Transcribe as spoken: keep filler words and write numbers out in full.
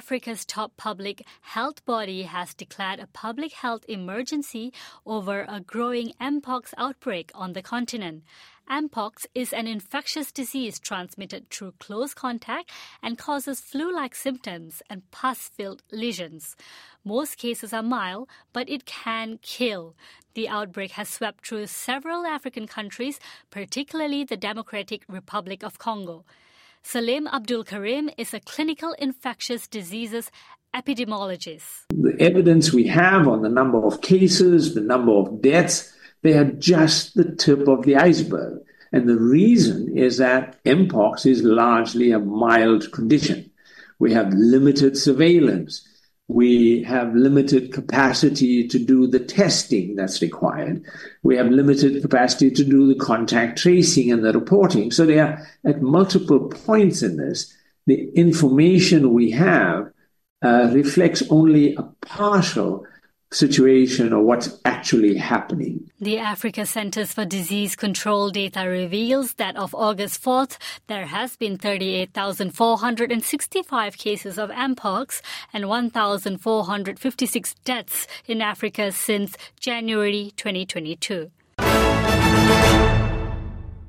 Africa's top public health body has declared a public health emergency over a growing Mpox outbreak on the continent. Mpox is an infectious disease transmitted through close contact and causes flu-like symptoms and pus-filled lesions. Most cases are mild, but it can kill. The outbreak has swept through several African countries, particularly the Democratic Republic of Congo. Salim Abdul Karim is a clinical infectious diseases epidemiologist. The evidence we have on the number of cases, the number of deaths, they are just the tip of the iceberg. And the reason is that Mpox is largely a mild condition. We have limited surveillance. We have limited capacity to do the testing that's required. We have limited capacity to do the contact tracing and the reporting. So they are at multiple points in this. The information we have uh, reflects only a partial situation or what's actually happening. The Africa Centers for Disease Control data reveals that of August fourth, there has been thirty-eight thousand four hundred sixty-five cases of Mpox and one thousand four hundred fifty-six deaths in Africa since January twenty twenty-two.